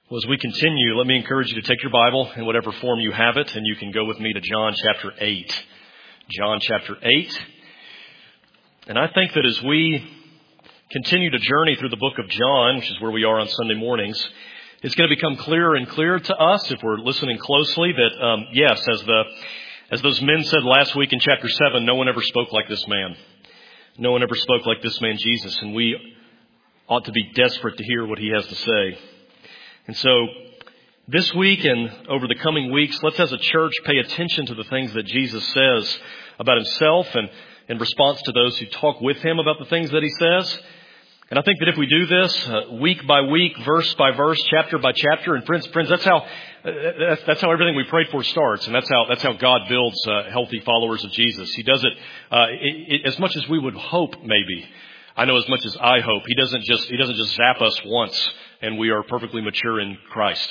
Well, as we continue, let me encourage you to take your Bible in whatever form you have it, and you can go with me to John chapter 8. John chapter 8. And I think that as we continue to journey through the book of John, which is where we are on Sunday mornings, it's going to become clearer and clearer to us, if we're listening closely, that yes, as those men said last week in chapter 7, no one ever spoke like this man. No one ever spoke like this man, Jesus, and we ought to be desperate to hear what he has to say. And so this week and over the coming weeks, let's as a church pay attention to the things that Jesus says about himself and in response to those who talk with him about the things that he says. And I think that if we do this week by week, verse by verse, chapter by chapter, and friends, that's how everything we prayed for starts, and that's how God builds healthy followers of Jesus. He does it as much as we would hope, maybe. I know as much as I hope. He doesn't just zap us once and we are perfectly mature in Christ.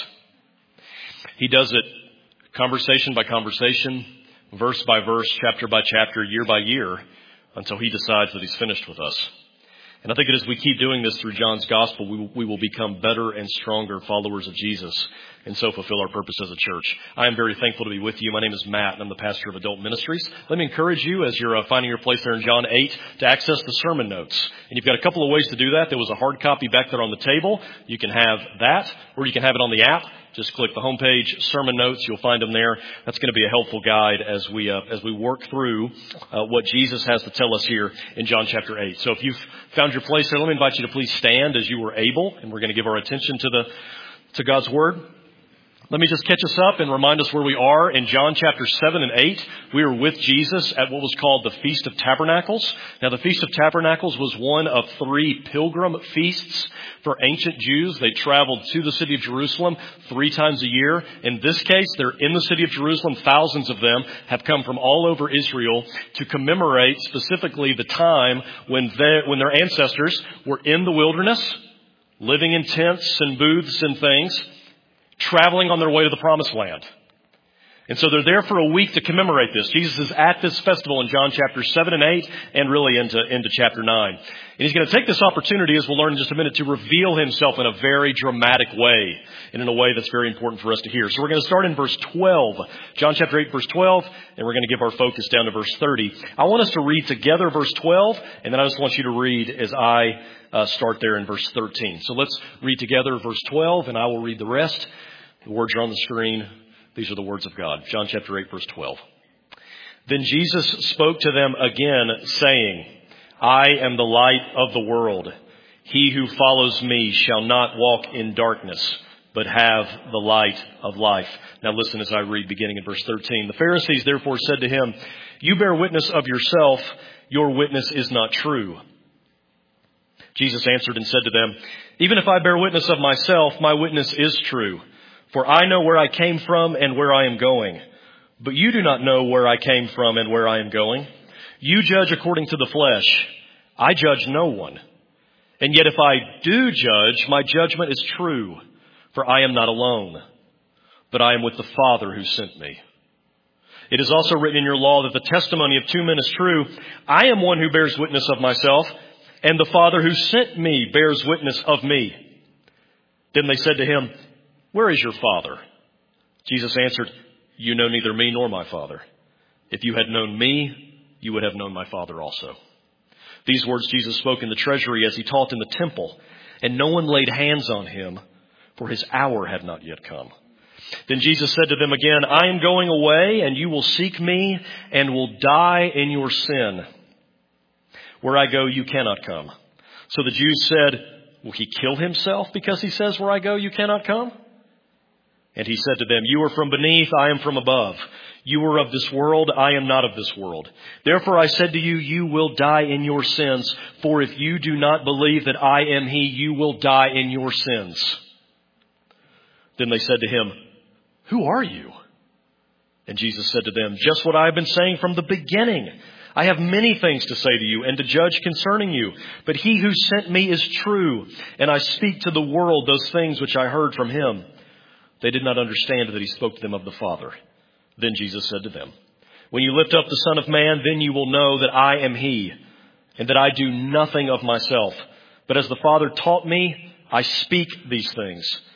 He does it conversation by conversation, verse by verse, chapter by chapter, year by year, until he decides that he's finished with us. And I think that as we keep doing this through John's gospel, we will become better and stronger followers of Jesus and so fulfill our purpose as a church. I am very thankful to be with you. My name is Matt, and I'm the pastor of Adult Ministries. Let me encourage you, as you're finding your place there in John 8, to access the sermon notes. And you've got a couple of ways to do that. There was a hard copy back there on the table. You can have that, or you can have it on the app. Just click the homepage, sermon notes. You'll find them there. That's going to be a helpful guide as we work through what Jesus has to tell us here in John chapter 8. So if you've found your place there, let me invite you to please stand as you were able, and we're going to give our attention to God's Word. Let me just catch us up and remind us where we are. In John chapter 7 and 8, we were with Jesus at what was called the Feast of Tabernacles. Now, the Feast of Tabernacles was one of 3 pilgrim feasts for ancient Jews. They traveled to the city of Jerusalem 3 times a year. In this case, they're in the city of Jerusalem. Thousands of them have come from all over Israel to commemorate specifically the time when their ancestors were in the wilderness, living in tents and booths and things, traveling on their way to the promised land. And so they're there for a week to commemorate this. Jesus is at this festival in John chapter 7 and 8 and really into chapter 9. And he's going to take this opportunity, as we'll learn in just a minute, to reveal himself in a very dramatic way and in a way that's very important for us to hear. So we're going to start in verse 12, John chapter 8, verse 12, and we're going to give our focus down to verse 30. I want us to read together verse 12, and then I just want you to read as I start there in verse 13. So let's read together verse 12, and I will read the rest. The words are on the screen. These are the words of God. John chapter 8, verse 12. Then Jesus spoke to them again, saying, I am the light of the world. He who follows me shall not walk in darkness, but have the light of life. Now listen as I read, beginning in verse 13. The Pharisees therefore said to him, You bear witness of yourself. Your witness is not true. Jesus answered and said to them, Even if I bear witness of myself, my witness is true. For I know where I came from and where I am going. But you do not know where I came from and where I am going. You judge according to the flesh. I judge no one. And yet if I do judge, my judgment is true. For I am not alone, but I am with the Father who sent me. It is also written in your law that the testimony of 2 men is true. I am one who bears witness of myself, and the Father who sent me bears witness of me. Then they said to him, Where is your Father? Jesus answered, You know neither me nor my Father. If you had known me, you would have known my Father also. These words Jesus spoke in the treasury as he taught in the temple, and no one laid hands on him, for his hour had not yet come. Then Jesus said to them again, I am going away, and you will seek me, and will die in your sin. Where I go, you cannot come. So the Jews said, Will he kill himself because he says, Where I go, you cannot come? And he said to them, You are from beneath, I am from above. You are of this world, I am not of this world. Therefore I said to you, you will die in your sins. For if you do not believe that I am he, you will die in your sins. Then they said to him, Who are you? And Jesus said to them, Just what I have been saying from the beginning. I have many things to say to you and to judge concerning you. But he who sent me is true, and I speak to the world those things which I heard from him. They did not understand that he spoke to them of the Father. Then Jesus said to them, When you lift up the Son of Man, then you will know that I am he, and that I do nothing of myself. But as the Father taught me, I speak these things.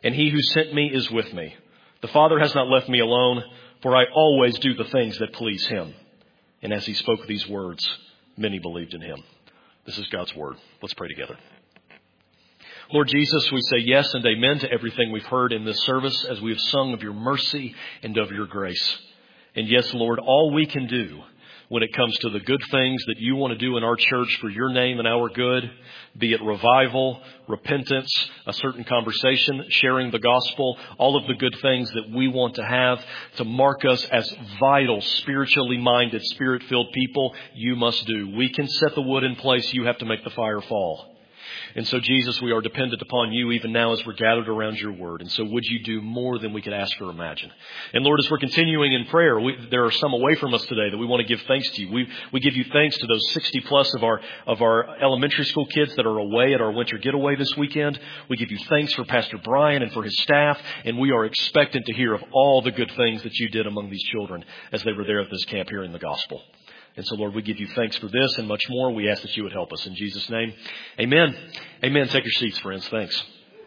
and he who sent me is with me. The Father has not left me alone, for I always do the things that please him." And as he spoke these words, many believed in him. This is God's word. Let's pray together. Lord Jesus, we say yes and amen to everything we've heard in this service as we have sung of your mercy and of your grace. And yes, Lord, all we can do when it comes to the good things that you want to do in our church for your name and our good, be it revival, repentance, a certain conversation, sharing the gospel, all of the good things that we want to have to mark us as vital, spiritually minded, spirit-filled people, you must do. We can set the wood in place. You have to make the fire fall. And so, Jesus, we are dependent upon you even now as we're gathered around your word. And so would you do more than we could ask or imagine? And Lord, as we're continuing in prayer, there are some away from us today that we want to give thanks to you. We give you thanks to those 60 plus of our elementary school kids that are away at our winter getaway this weekend. We give you thanks for Pastor Brian and for his staff. And we are expectant to hear of all the good things that you did among these children as they were there at this camp hearing the gospel. And so, Lord, we give you thanks for this and much more. We ask that you would help us. In Jesus' name, amen. Amen. Take your seats, friends. Thanks.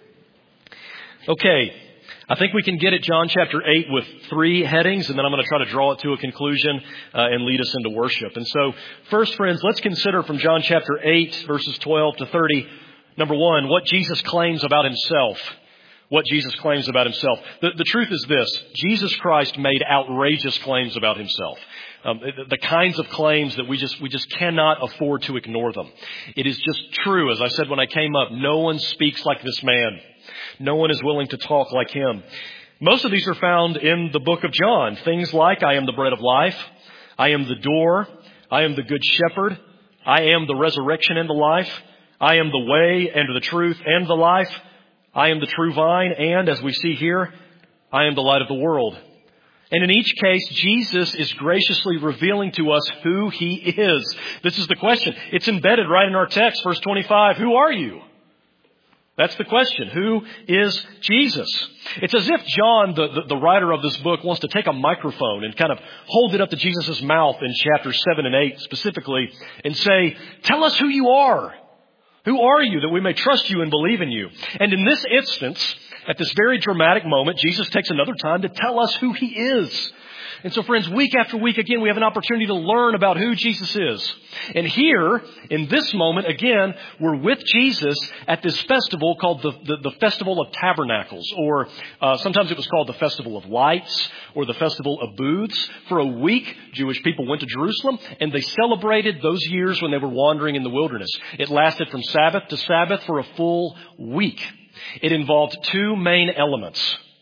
Okay. I think we can get at John chapter 8 with 3 headings, and then I'm going to try to draw it to a conclusion and lead us into worship. And so, first, friends, let's consider from John chapter 8, verses 12 to 30, number 1, what Jesus claims about himself. What Jesus claims about himself. The truth is this. Jesus Christ made outrageous claims about himself. The kinds of claims that we just cannot afford to ignore them. It is just true. As I said when I came up, no one speaks like this man. No one is willing to talk like him. Most of these are found in the book of John. Things like, I am the bread of life. I am the door. I am the good shepherd. I am the resurrection and the life. I am the way and the truth and the life. I am the true vine, and as we see here, I am the light of the world. And in each case, Jesus is graciously revealing to us who he is. This is the question. It's embedded right in our text, verse 25. Who are you? That's the question. Who is Jesus? It's as if John, the writer of this book, wants to take a microphone and kind of hold it up to Jesus' mouth in chapters 7 and 8 specifically and say, tell us who you are. Who are you that we may trust you and believe in you? And in this instance, at this very dramatic moment, Jesus takes another time to tell us who he is. And so, friends, week after week, again, we have an opportunity to learn about who Jesus is. And here, in this moment, again, we're with Jesus at this festival called the Festival of Tabernacles, or sometimes it was called the Festival of Lights, or the Festival of Booths. For a week, Jewish people went to Jerusalem, and they celebrated those years when they were wandering in the wilderness. It lasted from Sabbath to Sabbath for a full week. It involved 2 main elements,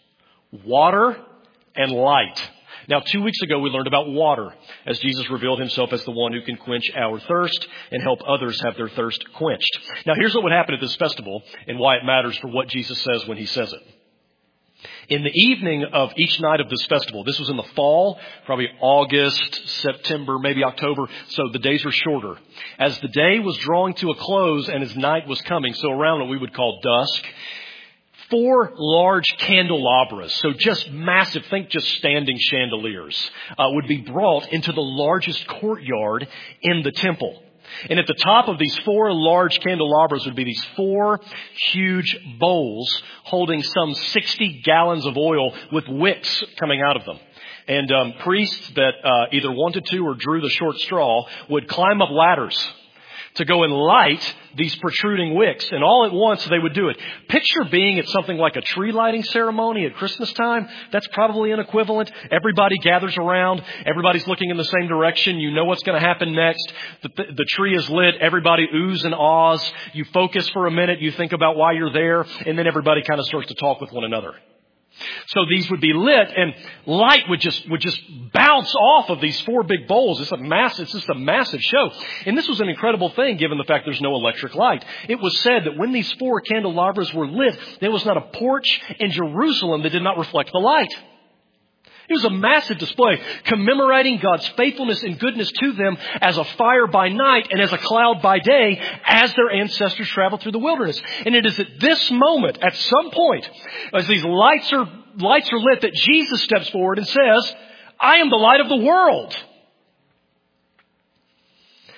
water and light. Now, 2 weeks ago, we learned about water as Jesus revealed himself as the one who can quench our thirst and help others have their thirst quenched. Now, here's what would happen at this festival and why it matters for what Jesus says when he says it. In the evening of each night of this festival, this was in the fall, probably August, September, maybe October, so the days were shorter. As the day was drawing to a close and as night was coming, so around what we would call dusk, 4 large candelabras, so just massive, think just standing chandeliers, would be brought into the largest courtyard in the temple. And at the top of these 4 large candelabras would be these 4 huge bowls holding some 60 gallons of oil with wicks coming out of them. And priests that either wanted to or drew the short straw would climb up ladders to go and light these protruding wicks. And all at once they would do it. Picture being at something like a tree lighting ceremony at Christmas time. That's probably an equivalent. Everybody gathers around. Everybody's looking in the same direction. You know what's going to happen next. The tree is lit. Everybody oohs and ahs. You focus for a minute. You think about why you're there. And then everybody kind of starts to talk with one another. So these would be lit and light would just bounce off of these 4 big bowls. It's just a massive show. And this was an incredible thing given the fact there's no electric light. It was said that when these 4 candelabras were lit, there was not a porch in Jerusalem that did not reflect the light. It was a massive display commemorating God's faithfulness and goodness to them as a fire by night and as a cloud by day as their ancestors traveled through the wilderness. And it is at this moment, at some point, as these lights are lit, that Jesus steps forward and says, I am the light of the world.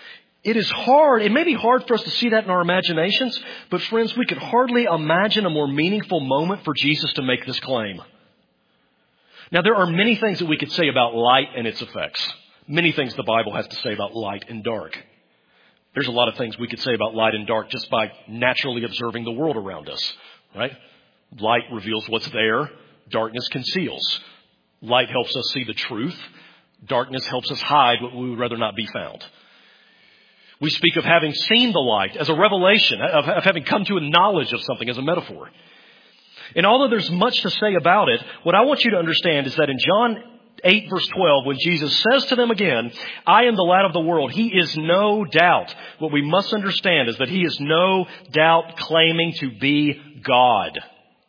It is hard. It may be hard for us to see that in our imaginations, but friends, we could hardly imagine a more meaningful moment for Jesus to make this claim. Now, there are many things that we could say about light and its effects. Many things the Bible has to say about light and dark. There's a lot of things we could say about light and dark just by naturally observing the world around us, right? Light reveals what's there. Darkness conceals. Light helps us see the truth. Darkness helps us hide what we would rather not be found. We speak of having seen the light as a revelation, of having come to a knowledge of something as a metaphor. And although there's much to say about it, what I want you to understand is that in John 8 verse 12, when Jesus says to them again, I am the light of the world, he is no doubt, what we must understand is that he is no doubt claiming to be God.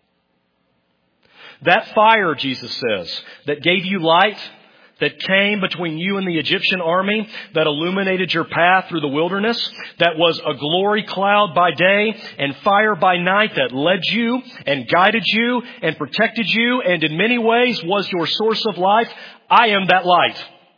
That fire, Jesus says, that gave you light, that came between you and the Egyptian army, that illuminated your path through the wilderness, that was a glory cloud by day and fire by night that led you and guided you and protected you and in many ways was your source of life. I am that light.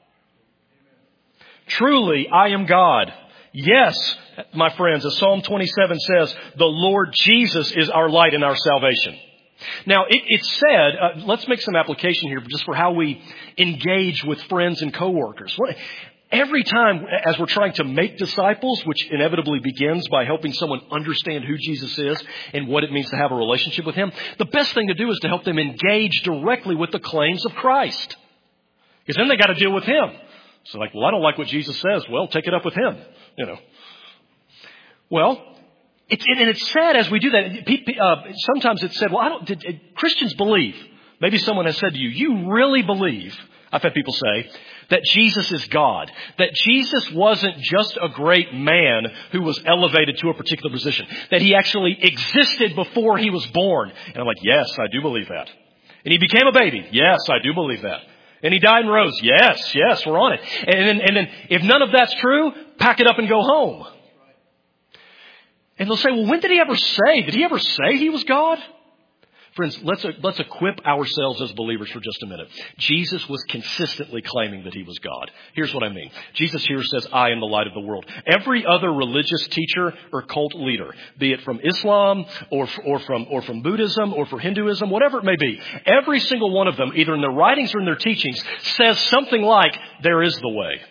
Truly, I am God. Yes, my friends, as Psalm 27 says, the Lord Jesus is our light and our salvation. Now, it's said, let's make some application here just for how we engage with friends and coworkers. Every time as we're trying to make disciples, which inevitably begins by helping someone understand who Jesus is and what it means to have a relationship with him, the best thing to do is to help them engage directly with the claims of Christ. Because then they got to deal with him. So like, well, I don't like what Jesus says. Well, take it up with him, you know. Well, it's sad as we do that. Sometimes it's said, well, Christians believe. Maybe someone has said to you, you really believe, I've had people say, that Jesus is God. That Jesus wasn't just a great man who was elevated to a particular position. That he actually existed before he was born. And I'm like, yes, I do believe that. And he became a baby. Yes, I do believe that. And he died and rose. Yes, we're on it. And then if none of that's true, pack it up and go home. And they'll say, well, when did he ever say? Did he ever say he was God? Friends, let's equip ourselves as believers for just a minute. Jesus was consistently claiming that he was God. Here's what I mean. Jesus here says, I am the light of the world. Every other religious teacher or cult leader, be it from Islam or from Buddhism or for Hinduism, whatever it may be, every single one of them, either in their writings or in their teachings, says something like, there is the way.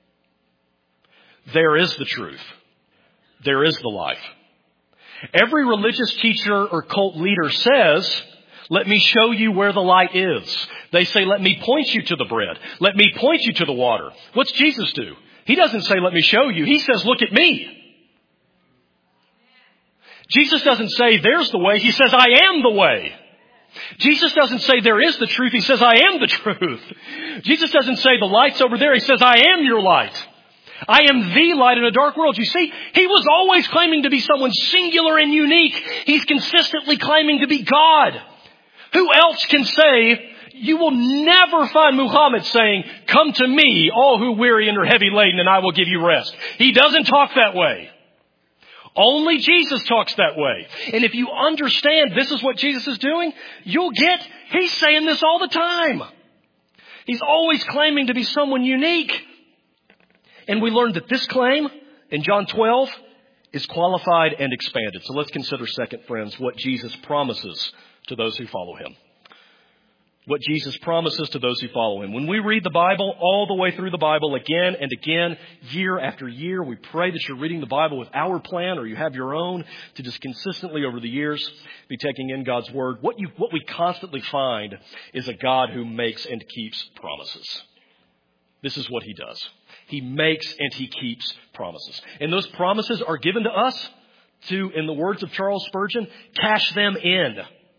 There is the truth. There is the life. Every religious teacher or cult leader says, let me show you where the light is. They say, let me point you to the bread. Let me point you to the water. What's Jesus do? He doesn't say, let me show you. He says, look at me. Jesus doesn't say, there's the way. He says, I am the way. Jesus doesn't say there is the truth. He says, I am the truth. Jesus doesn't say the light's over there. He says, I am your light. I am the light in a dark world. You see, he was always claiming to be someone singular and unique. He's consistently claiming to be God. Who else can say, you will never find Muhammad saying, come to me, all who weary and are heavy laden, and I will give you rest. He doesn't talk that way. Only Jesus talks that way. And if you understand this is what Jesus is doing, you'll get, he's saying this all the time. He's always claiming to be someone unique. And we learned that this claim in John 12 is qualified and expanded. So let's consider second, friends, what Jesus promises to those who follow him. What Jesus promises to those who follow him. When we read the Bible, all the way through the Bible, again and again, year after year, we pray that you're reading the Bible with our plan or you have your own to just consistently over the years be taking in God's Word. What we constantly find is a God who makes and keeps promises. This is what he does. He makes and he keeps promises. And those promises are given to us to, in the words of Charles Spurgeon, cash them in.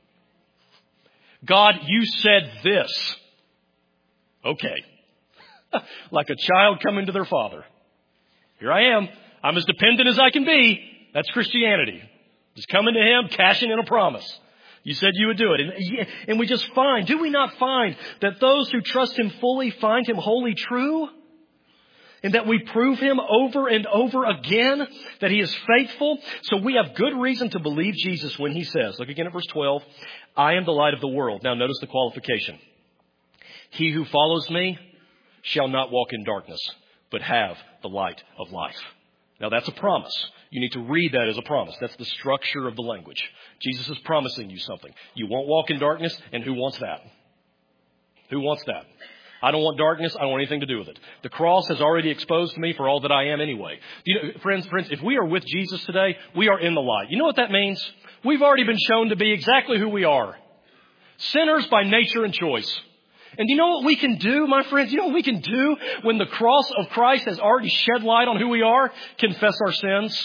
God, you said this. Okay. Like a child coming to their father. Here I am. I'm as dependent as I can be. That's Christianity. Just coming to him, cashing in a promise. You said you would do it. And we just find, do we not find that those who trust him fully find him wholly true? And that we prove him over and over again, that he is faithful. So we have good reason to believe Jesus when he says, look again at verse 12, I am the light of the world. Now notice the qualification. He who follows me shall not walk in darkness, but have the light of life. Now that's a promise. You need to read that as a promise. That's the structure of the language. Jesus is promising you something. You won't walk in darkness, and who wants that? Who wants that? I don't want darkness. I don't want anything to do with it. The cross has already exposed me for all that I am anyway. Friends, if we are with Jesus today, we are in the light. You know what that means? We've already been shown to be exactly who we are. Sinners by nature and choice. And you know what we can do, my friends? You know what we can do when the cross of Christ has already shed light on who we are? Confess our sins.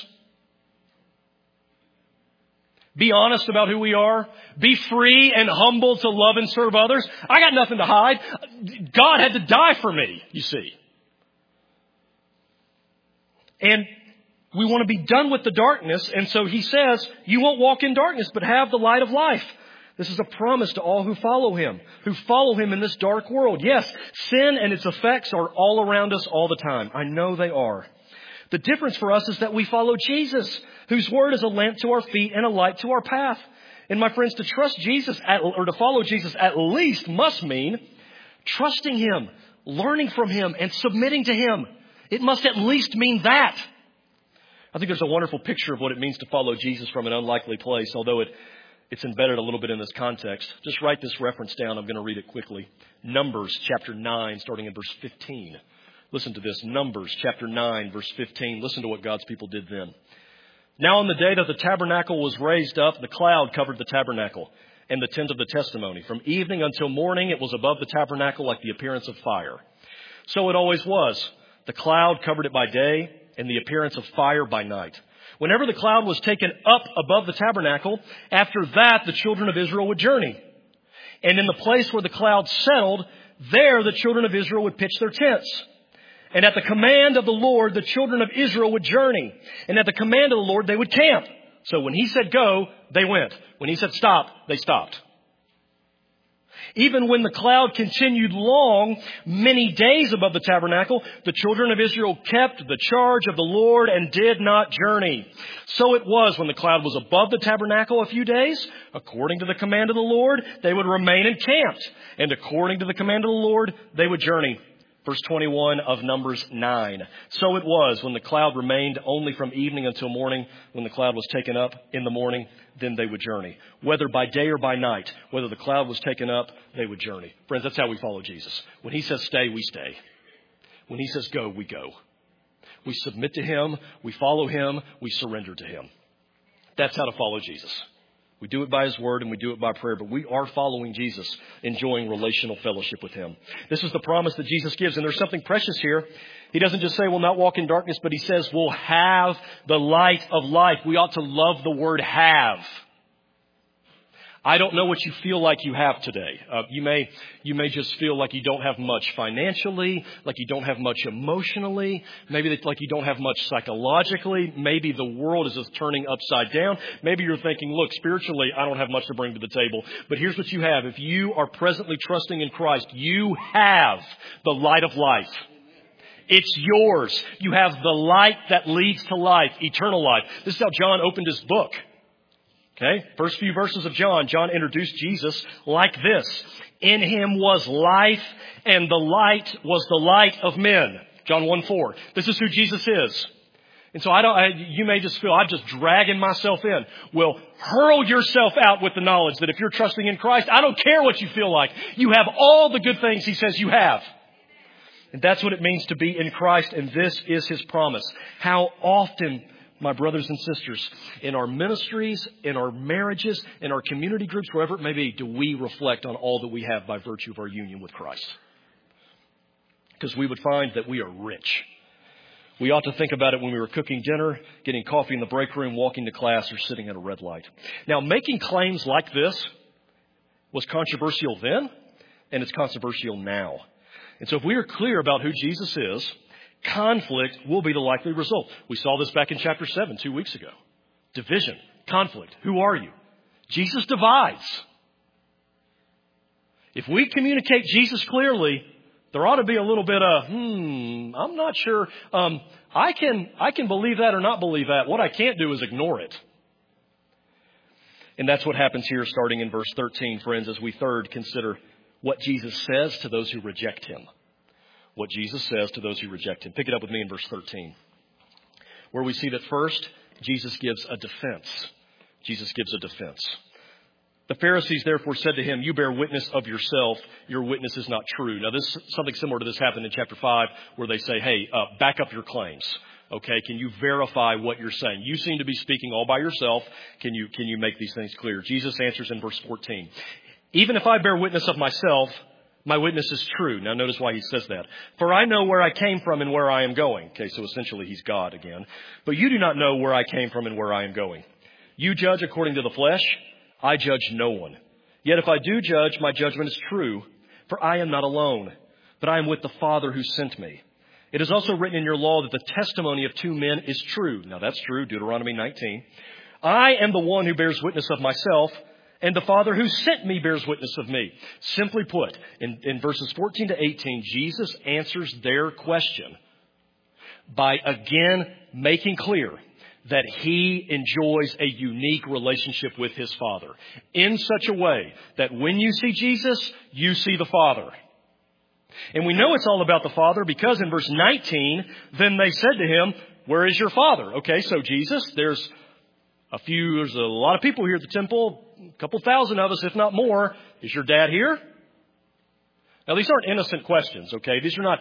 Be honest about who we are. Be free and humble to love and serve others. I got nothing to hide. God had to die for me, you see. And we want to be done with the darkness. And so he says, you won't walk in darkness, but have the light of life. This is a promise to all who follow him in this dark world. Yes, sin and its effects are all around us all the time. I know they are. The difference for us is that we follow Jesus, whose word is a lamp to our feet and a light to our path. And my friends, to trust Jesus or to follow Jesus at least must mean trusting him, learning from him, and submitting to him. It must at least mean that. I think there's a wonderful picture of what it means to follow Jesus from an unlikely place, although it's embedded a little bit in this context. Just write this reference down. I'm going to read it quickly. Numbers chapter 9, starting in verse 15. Listen to this. Numbers chapter 9, verse 15. Listen to what God's people did then. Now on the day that the tabernacle was raised up, the cloud covered the tabernacle and the tent of the testimony. From evening until morning, it was above the tabernacle like the appearance of fire. So it always was. The cloud covered it by day and the appearance of fire by night. Whenever the cloud was taken up above the tabernacle, after that the children of Israel would journey. And in the place where the cloud settled, there the children of Israel would pitch their tents. And at the command of the Lord, the children of Israel would journey. And at the command of the Lord, they would camp. So when he said go, they went. When he said stop, they stopped. Even when the cloud continued long, many days above the tabernacle, the children of Israel kept the charge of the Lord and did not journey. So it was when the cloud was above the tabernacle a few days, according to the command of the Lord, they would remain encamped. And according to the command of the Lord, they would journey. Verse 21 of Numbers 9. So it was when the cloud remained only from evening until morning. When the cloud was taken up in the morning, then they would journey. Whether by day or by night, whether the cloud was taken up, they would journey. Friends, that's how we follow Jesus. When he says stay, we stay. When he says go, we go. We submit to him, we follow him, we surrender to him. That's how to follow Jesus. We do it by his word and we do it by prayer, but we are following Jesus, enjoying relational fellowship with him. This is the promise that Jesus gives, and there's something precious here. He doesn't just say we'll not walk in darkness, but he says we'll have the light of life. We ought to love the word have. I don't know what you feel like you have today. You may just feel like you don't have much financially, like you don't have much emotionally, maybe like you don't have much psychologically. Maybe the world is just turning upside down. Maybe you're thinking, look, spiritually, I don't have much to bring to the table. But here's what you have. If you are presently trusting in Christ, you have the light of life. It's yours. You have the light that leads to life, eternal life. This is how John opened his book. Okay, first few verses of John introduced Jesus like this. In him was life, and the light was the light of men. John 1:4. This is who Jesus is. And so you may just feel I'm just dragging myself in. Well, hurl yourself out with the knowledge that if you're trusting in Christ, I don't care what you feel like. You have all the good things he says you have. And that's what it means to be in Christ, and this is his promise. How often, my brothers and sisters, in our ministries, in our marriages, in our community groups, wherever it may be, do we reflect on all that we have by virtue of our union with Christ? Because we would find that we are rich. We ought to think about it when we were cooking dinner, getting coffee in the break room, walking to class, or sitting at a red light. Now, making claims like this was controversial then, and it's controversial now. And so if we are clear about who Jesus is, conflict will be the likely result. We saw this back in chapter 7 2 weeks ago. Division, conflict. Who are you? Jesus divides. If we communicate Jesus clearly, there ought to be a little bit of, I'm not sure. I can believe that or not believe that. What I can't do is ignore it. And that's what happens here starting in verse 13, friends, as we third consider what Jesus says to those who reject him. What Jesus says to those who reject him. Pick it up with me in verse 13. where we see that first, Jesus gives a defense. Jesus gives a defense. The Pharisees therefore said to him, "You bear witness of yourself. Your witness is not true." Now, something similar to this happened in chapter 5, where they say, "Hey, back up your claims. Okay, can you verify what you're saying? You seem to be speaking all by yourself. Can you make these things clear?" Jesus answers in verse 14, "Even if I bear witness of myself, my witness is true." Now, notice why he says that. "For I know where I came from and where I am going." Okay, so essentially he's God again. "But you do not know where I came from and where I am going. You judge according to the flesh. I judge no one. Yet if I do judge, my judgment is true. For I am not alone, but I am with the Father who sent me. It is also written in your law that the testimony of two men is true." Now that's true, Deuteronomy 19. "I am the one who bears witness of myself, and the Father who sent me bears witness of me." Simply put, in verses 14 to 18, Jesus answers their question by again making clear that he enjoys a unique relationship with his Father in such a way that when you see Jesus, you see the Father. And we know it's all about the Father because in verse 19, then they said to him, "Where is your Father?" Okay, so Jesus, there's a lot of people here at the temple, a couple thousand of us, if not more. Is your dad here? Now, these aren't innocent questions, okay? These are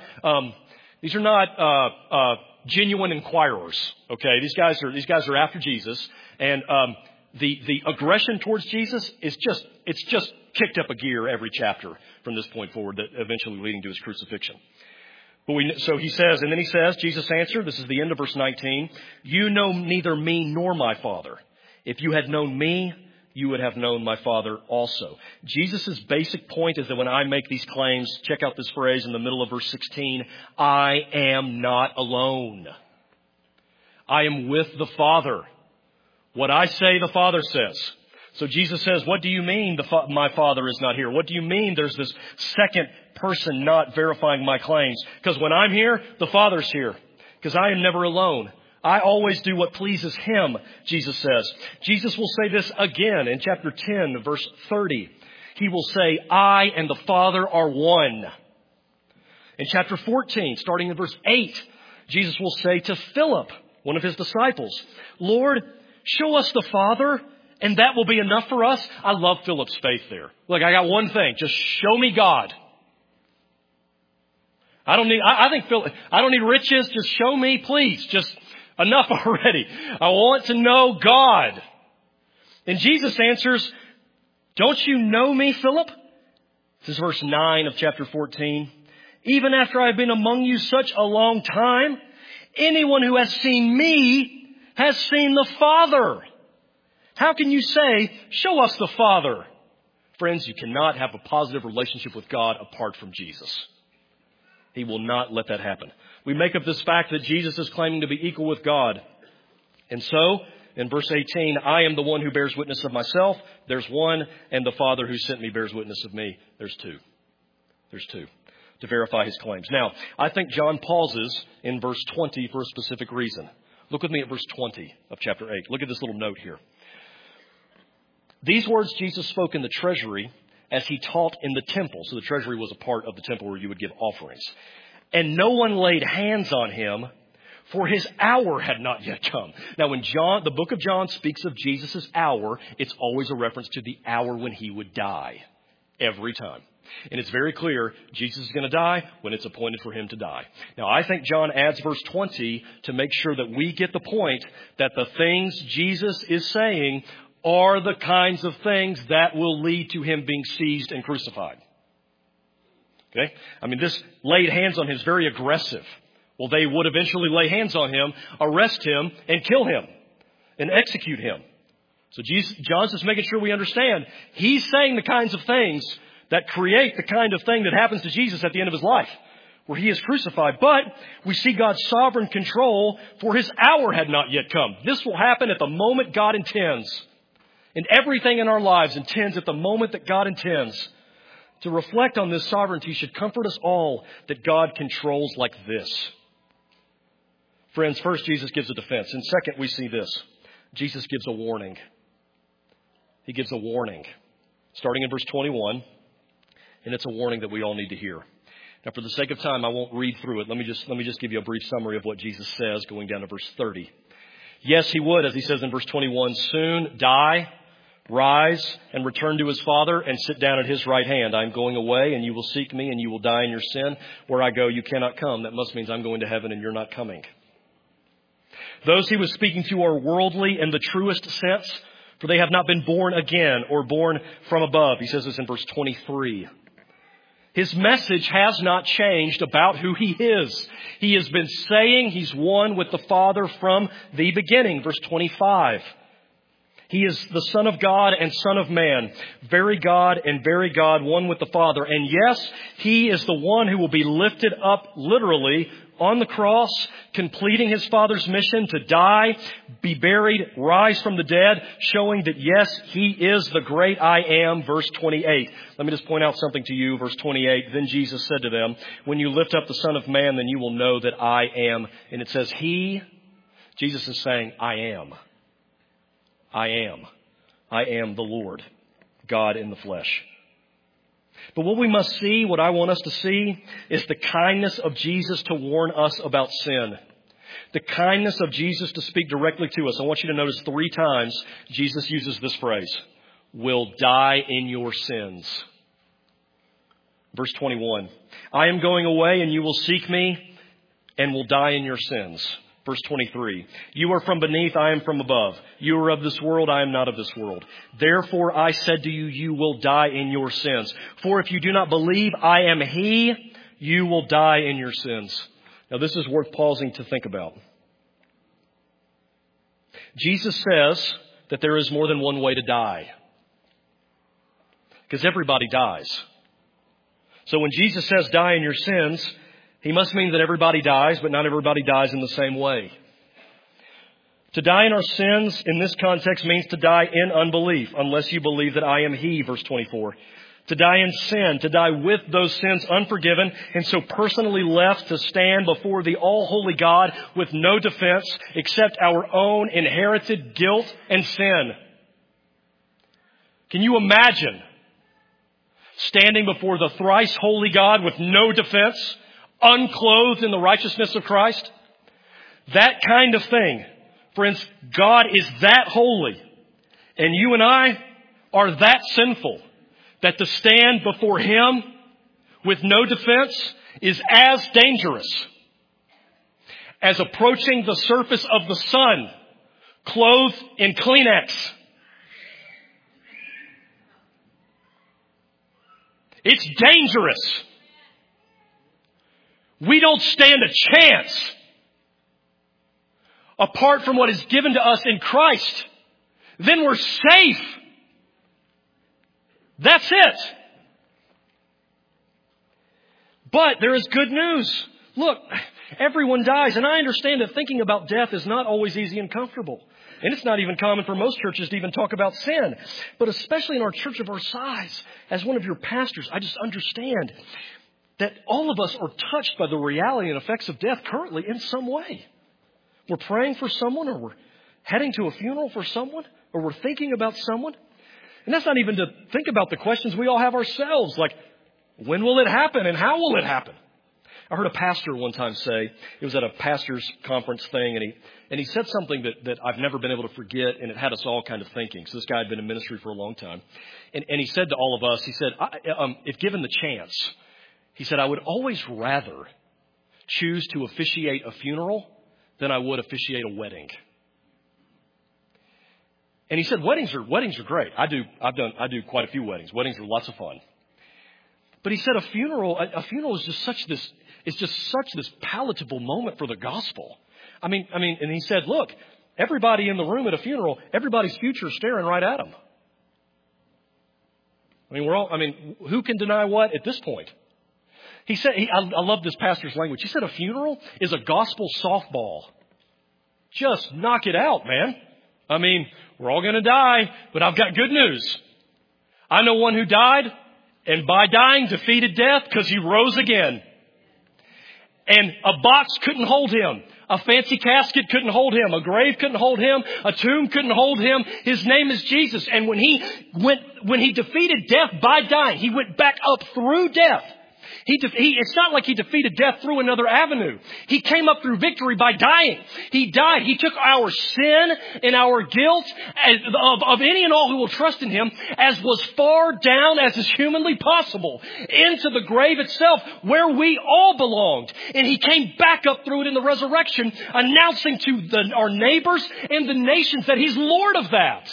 not genuine inquirers, okay? These guys are after Jesus, and the aggression towards Jesus is just kicked up a gear every chapter from this point forward, that eventually leading to his crucifixion. So he says, and then he says, Jesus answered, this is the end of verse 19, "You know neither me nor my Father. If you had known me, you would have known my Father also." Jesus' basic point is that when I make these claims, check out this phrase in the middle of verse 16, "I am not alone. I am with the Father. What I say, the Father says." So Jesus says, "What do you mean my Father is not here? What do you mean there's this second person not verifying my claims? Because when I'm here, the Father's here. Because I am never alone. I always do what pleases him," Jesus says. Jesus will say this again in chapter 10, verse 30. He will say, "I and the Father are one." In chapter 14, starting in verse 8, Jesus will say to Philip, one of his disciples, "Lord, show us the Father, and that will be enough for us." I love Philip's faith there. Look, I got one thing. Just show me God. I don't need riches. Just show me, please. Just enough already. I want to know God. And Jesus answers, "Don't you know me, Philip?" This is verse 9 of chapter 14. "Even after I've been among you such a long time, anyone who has seen me has seen the Father. How can you say, 'Show us the Father'?" Friends, you cannot have a positive relationship with God apart from Jesus. He will not let that happen. We make up this fact that Jesus is claiming to be equal with God. And so, in verse 18, "I am the one who bears witness of myself." There's one, and the Father who sent me bears witness of me. There's two. There's two. To verify his claims. Now, I think John pauses in verse 20 for a specific reason. Look with me at verse 20 of chapter 8. Look at this little note here. "These words Jesus spoke in the treasury as he taught in the temple." So the treasury was a part of the temple where you would give offerings. "And no one laid hands on him, for his hour had not yet come." Now, when the book of John speaks of Jesus' hour, it's always a reference to the hour when he would die. Every time. And it's very clear Jesus is going to die when it's appointed for him to die. Now, I think John adds verse 20 to make sure that we get the point that the things Jesus is saying are the kinds of things that will lead to him being seized and crucified. Okay? I mean, this laid hands on him is very aggressive. Well, they would eventually lay hands on him, arrest him, and kill him, and execute him. So John's just making sure we understand. He's saying the kinds of things that create the kind of thing that happens to Jesus at the end of his life, where he is crucified. But we see God's sovereign control, for his hour had not yet come. This will happen at the moment God intends. And everything in our lives intends at the moment that God intends. To reflect on this sovereignty should comfort us all that God controls like this. Friends, first, Jesus gives a defense. And second, we see this. Jesus gives a warning. He gives a warning. Starting in verse 21. And it's a warning that we all need to hear. Now, for the sake of time, I won't read through it. Let me just give you a brief summary of what Jesus says going down to verse 30. Yes, he would, as he says in verse 21, soon die, rise, and return to his Father and sit down at his right hand. I am going away, and you will seek me, and you will die in your sin. Where I go, you cannot come. That must mean I'm going to heaven, and you're not coming. Those he was speaking to are worldly in the truest sense, for they have not been born again or born from above. He says this in verse 23. His message has not changed about who he is. He has been saying he's one with the Father from the beginning. Verse 25. He is the Son of God and Son of Man, very God and very God, one with the Father. And yes, he is the one who will be lifted up literally on the cross, completing his Father's mission to die, be buried, rise from the dead, showing that yes, he is the great I am. Verse 28. Let me just point out something to you. Verse 28. Then Jesus said to them, when you lift up the Son of Man, then you will know that I am. And it says Jesus is saying, I am. I am. I am the Lord, God in the flesh. But what we must see, what I want us to see, is the kindness of Jesus to warn us about sin. The kindness of Jesus to speak directly to us. I want you to notice 3 times Jesus uses this phrase, will die in your sins. Verse 21, I am going away and you will seek me and will die in your sins. Verse 23, you are from beneath, I am from above. You are of this world, I am not of this world. Therefore I said to you, you will die in your sins. For if you do not believe I am he, you will die in your sins. Now this is worth pausing to think about. Jesus says that there is more than one way to die. Because everybody dies. So when Jesus says die in your sins, he must mean that everybody dies, but not everybody dies in the same way. To die in our sins in this context means to die in unbelief, unless you believe that I am he, verse 24. To die in sin, to die with those sins unforgiven, and so personally left to stand before the all-holy God with no defense except our own inherited guilt and sin. Can you imagine standing before the thrice holy God with no defense, unclothed in the righteousness of Christ? That kind of thing. Friends, God is that holy, and you and I are that sinful, that to stand before him with no defense is as dangerous as approaching the surface of the sun clothed in Kleenex. It's dangerous. We don't stand a chance apart from what is given to us in Christ. Then we're safe. That's it. But there is good news. Look, everyone dies, and I understand that thinking about death is not always easy and comfortable. And it's not even common for most churches to even talk about sin. But especially in our church of our size, as one of your pastors, I just understand that all of us are touched by the reality and effects of death currently in some way. We're praying for someone, or we're heading to a funeral for someone, or we're thinking about someone. And that's not even to think about the questions we all have ourselves, like, when will it happen and how will it happen? I heard a pastor one time say, it was at a pastor's conference thing, and he said something that I've never been able to forget, and it had us all kind of thinking. So this guy had been in ministry for a long time. And he said to all of us, he said, if given the chance, he said, I would always rather choose to officiate a funeral than I would officiate a wedding. And he said, weddings are great. I do quite a few weddings. Weddings are lots of fun. But he said a funeral is just such this palatable moment for the gospel. I mean, and he said, look, everybody in the room at a funeral, everybody's future is staring right at them. Who can deny what at this point? He said, I love this pastor's language. He said a funeral is a gospel softball. Just knock it out, man. We're all going to die, but I've got good news. I know one who died, and by dying defeated death because he rose again. And a box couldn't hold him. A fancy casket couldn't hold him. A grave couldn't hold him. A tomb couldn't hold him. His name is Jesus. And when he defeated death by dying, he went back up through death. It's not like he defeated death through another avenue. He came up through victory by dying. He died. He took our sin and our guilt of any and all who will trust in him, as was far down as is humanly possible, into the grave itself, where we all belonged. And he came back up through it in the resurrection, announcing to our neighbors and the nations that he's Lord of that.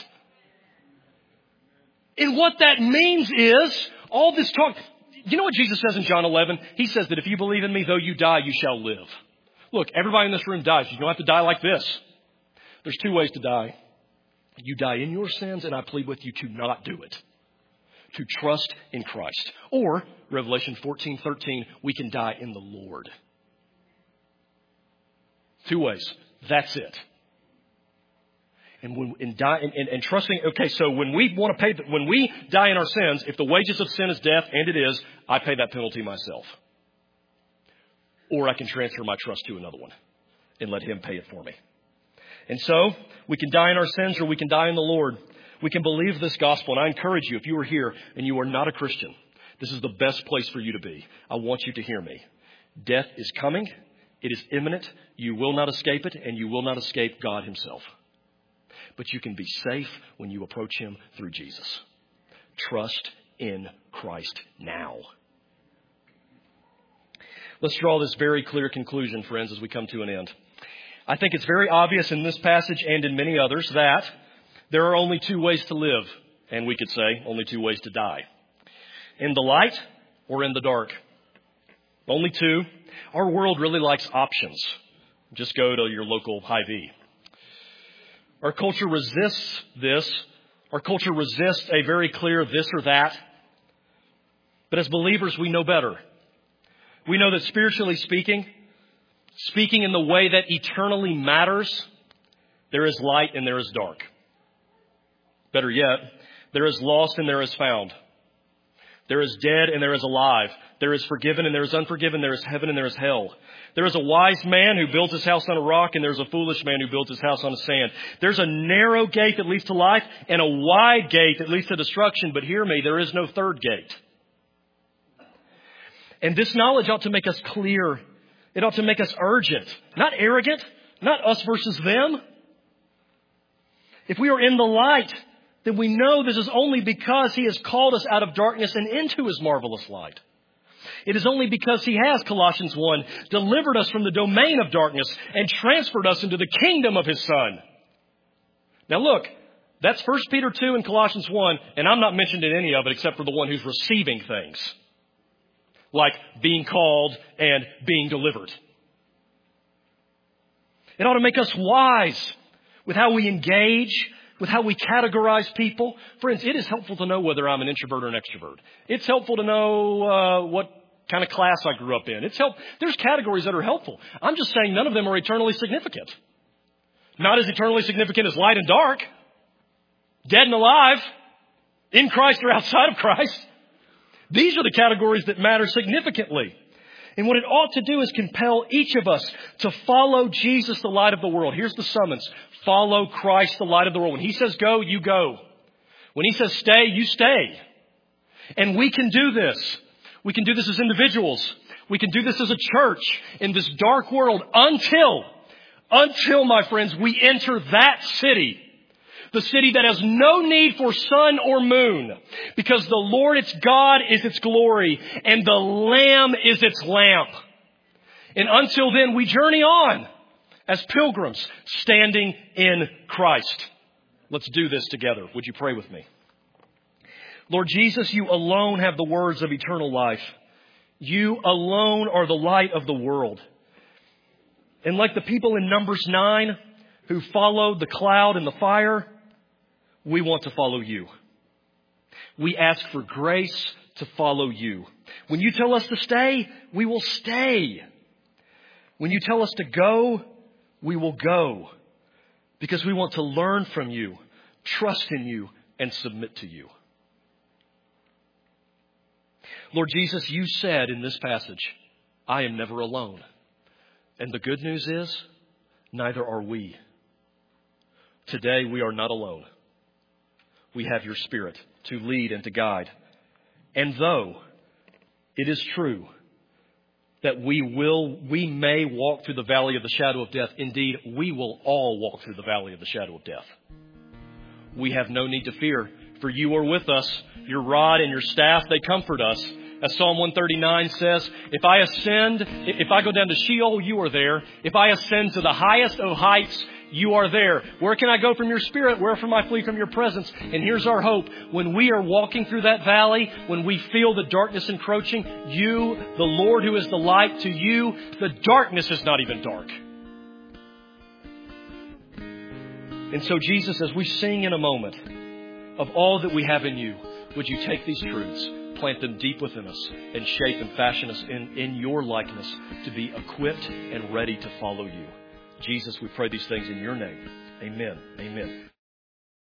And what that means is, all this talk... You know what Jesus says in John 11? He says that if you believe in me, though you die, you shall live. Look, everybody in this room dies. You don't have to die like this. There's two ways to die. You die in your sins, and I plead with you to not do it. To trust in Christ. Or, Revelation 14:13, we can die in the Lord. Two ways. That's it. And trusting, okay, so when we die in our sins, if the wages of sin is death, and it is, I pay that penalty myself. Or I can transfer my trust to another one and let him pay it for me. And so, we can die in our sins or we can die in the Lord. We can believe this gospel. And I encourage you, if you are here and you are not a Christian, this is the best place for you to be. I want you to hear me. Death is coming. It is imminent. You will not escape it, and you will not escape God himself. But you can be safe when you approach him through Jesus. Trust in Christ now. Let's draw this very clear conclusion, friends, as we come to an end. I think it's very obvious in this passage and in many others that there are only two ways to live, and we could say only two ways to die. In the light or in the dark. Only two. Our world really likes options. Just go to your local Hy-Vee. Our culture resists this. Our culture resists a very clear this or that. But as believers, we know better. We know that spiritually speaking in the way that eternally matters, there is light and there is dark. Better yet, there is lost and there is found. There is dead and there is alive. There is forgiven and there is unforgiven. There is heaven and there is hell. There is a wise man who builds his house on a rock, and there's a foolish man who builds his house on a sand. There's a narrow gate that leads to life and a wide gate that leads to destruction. But hear me, there is no third gate. And this knowledge ought to make us clear. It ought to make us urgent, not arrogant, not us versus them. If we are in the light, then we know this is only because he has called us out of darkness and into his marvelous light. It is only because he has, Colossians 1, delivered us from the domain of darkness and transferred us into the kingdom of his Son. Now look, that's 1 Peter 2 and Colossians 1, and I'm not mentioned in any of it except for the one who's receiving things, like being called and being delivered. It ought to make us wise with how we engage, with how we categorize people. Friends, it is helpful to know whether I'm an introvert or an extrovert. It's helpful to know what kind of class I grew up in. There's categories that are helpful. I'm just saying none of them are eternally significant. Not as eternally significant as light and dark, dead and alive, in Christ or outside of Christ. These are the categories that matter significantly. And what it ought to do is compel each of us to follow Jesus, the light of the world. Here's the summons. Follow Christ, the light of the world. When he says go, you go. When he says stay, you stay. And we can do this. We can do this as individuals. We can do this as a church in this dark world until, my friends, we enter that city. The city that has no need for sun or moon, because the Lord its God is its glory and the Lamb is its lamp. And until then, we journey on as pilgrims standing in Christ. Let's do this together. Would you pray with me? Lord Jesus, you alone have the words of eternal life. You alone are the light of the world. And like the people in Numbers 9 who followed the cloud and the fire, we want to follow you. We ask for grace to follow you. When you tell us to stay, we will stay. When you tell us to go, we will go. Because we want to learn from you, trust in you, and submit to you. Lord Jesus, you said in this passage, I am never alone. And the good news is, neither are we. Today we are not alone. We have your Spirit to lead and to guide. And though it is true that we may walk through the valley of the shadow of death. Indeed, we will all walk through the valley of the shadow of death. We have no need to fear, for you are with us. Your rod and your staff, they comfort us. As Psalm 139 says, if I go down to Sheol, you are there. If I ascend to the highest of heights, you are there. Where can I go from your Spirit? Where can I flee from your presence? And here's our hope. When we are walking through that valley, when we feel the darkness encroaching, you, the Lord who is the light, to you, the darkness is not even dark. And so, Jesus, as we sing in a moment of all that we have in you, would you take these truths, plant them deep within us, and shape and fashion us in your likeness to be equipped and ready to follow you. Jesus, we pray these things in your name. Amen. Amen.